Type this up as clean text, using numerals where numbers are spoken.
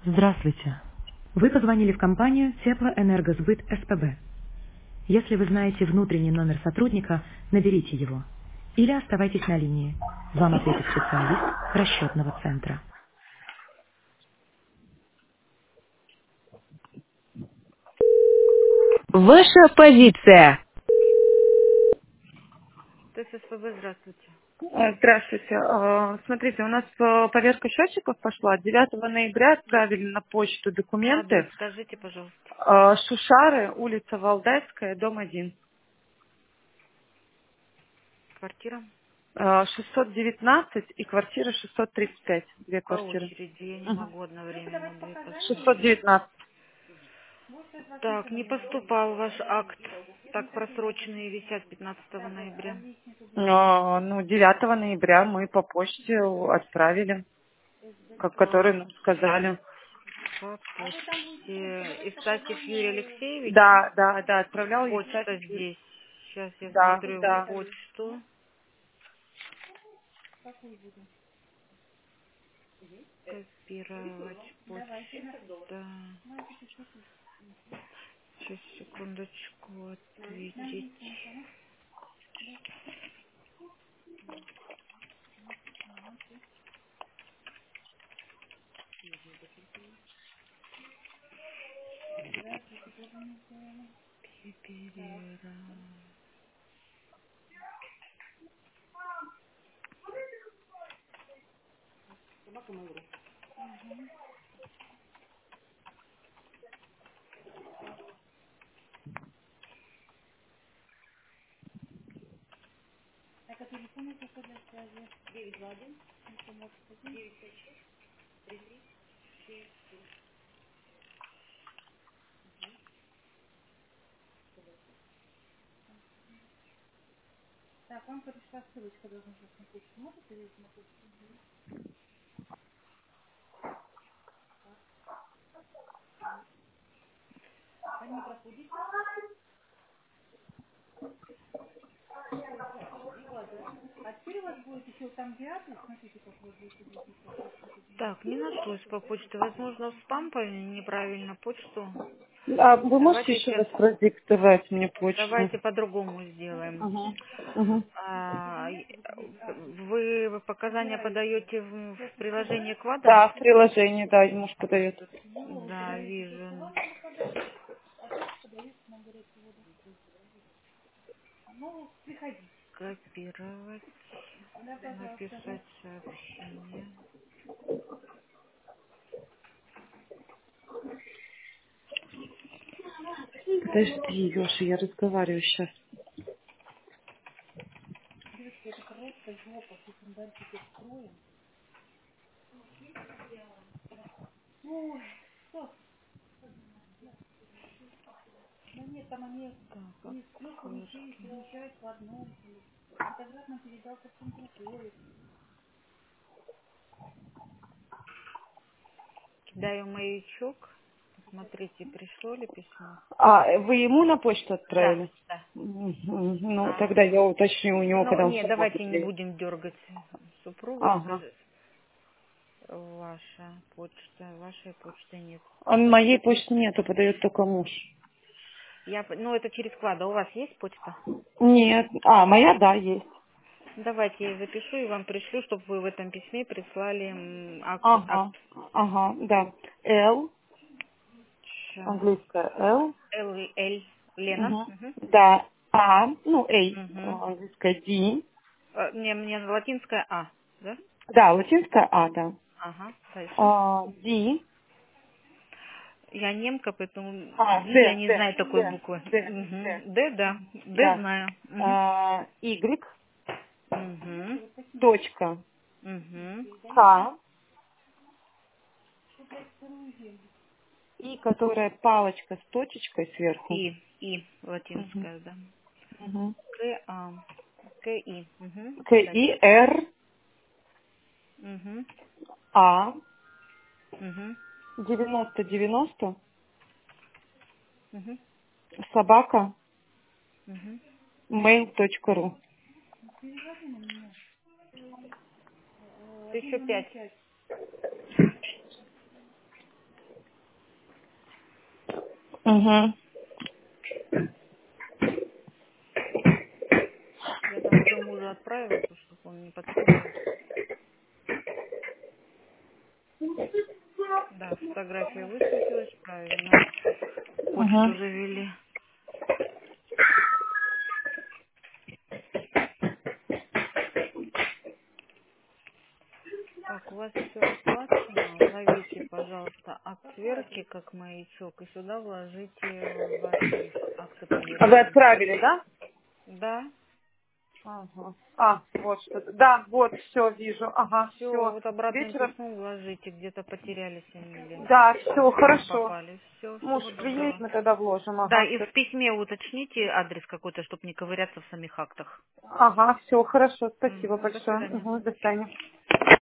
Здравствуйте. Вы позвонили в компанию Теплоэнергосбыт СПБ. Если вы знаете внутренний номер сотрудника, наберите его. Или оставайтесь на линии. Вам ответит специалист расчетного центра. Ваша позиция. ТССПБ, здравствуйте. Здравствуйте. Смотрите, у нас поверка счетчиков пошла. 9 ноября отправили на почту Адрес документы. скажите, пожалуйста. Шушары, улица Валдайская, дом 1. Квартира? 619 и квартира 635. Две По квартиры. очереди. Я не Мгм. могу одновременно две посмотреть. 619. Так, не поступал ваш акт. Так просроченные висят 15 ноября. Ну, 9 ноября мы по почте отправили, как который нам сказали. По почте. Истатьев Юрий Алексеевич. Да, отправлял Почта Евстафий Юрий. здесь. Сейчас я Да, смотрю да. почту. Копировать почта. Сейчас, секундочку, ответить. Перера. Так, не нашлось по почте. Возможно, в спам неправильно почту. Вы можете Давайте еще сейчас, раз продиктовать мне почту? давайте по-другому сделаем. Угу. Угу. А, вы показания подаете в приложение Квада? Да, в приложении, да, муж подает. Да, вижу. Копировать, написать сообщение. Подожди, Леша, я разговариваю сейчас. Так, окошки. Кидаю маячок. Посмотрите, пришло ли письмо. Вы ему на почту Да, отправили? да. Мгм. Ну, А, тогда я уточню у него, ну, когда он с нет, работы давайте не приедет. будем дергать супругу. Ага. Скажет, ваша почта, вашей почты нет. Он моей почты нету, подает только муж. Ну, это через Клада. У вас есть почта? Нет. Моя, да, есть. Давайте я запишу и вам пришлю, чтобы вы в этом письме прислали акт. Ага, да. Л, Ща. английская Л. Л, Лена. Угу. Угу. Да. Эй, Угу. английская Д. Мне латинская А, да? Да, латинская да. Ага, дальше. Д. Я немка, поэтому Ди я Д, не Д, знаю такой Д, буквы. Д, Д. Угу. Д, да. Д Да. знаю. Угу. Y, Угу. точка, Угу. К, и которая палочка с точечкой сверху. И Угу. латинская, да. Угу. К, А. К, И. Угу. К, И, Дальше. Р, Угу. А, Угу. 9090, Угу. собака, Угу. mail.ru. 1005. Угу. Я там уже мужу отправила, чтобы он не подписывал. Да, фотография высветилась, правильно. Почту Угу. завели. Так, у вас все оплачено. Ловите, пожалуйста, акт сверки как маячок и сюда вложите ваши акты А вы поверенности. отправили, да? Да, Ага. А, вот что-то. Да, вот, все, вижу. Ага, все, все. вот обратным Вечером. письмом вложите, где-то потерялись они или Да, все, не хорошо. попали. Все, Муж всего приедет, доброго. мы тогда вложим. Да, Ага, и все. в письме уточните адрес какой-то, чтобы не ковыряться в самих актах. Ага, все, хорошо. Спасибо Мгм, до большое. свидания. Угу, до свидания.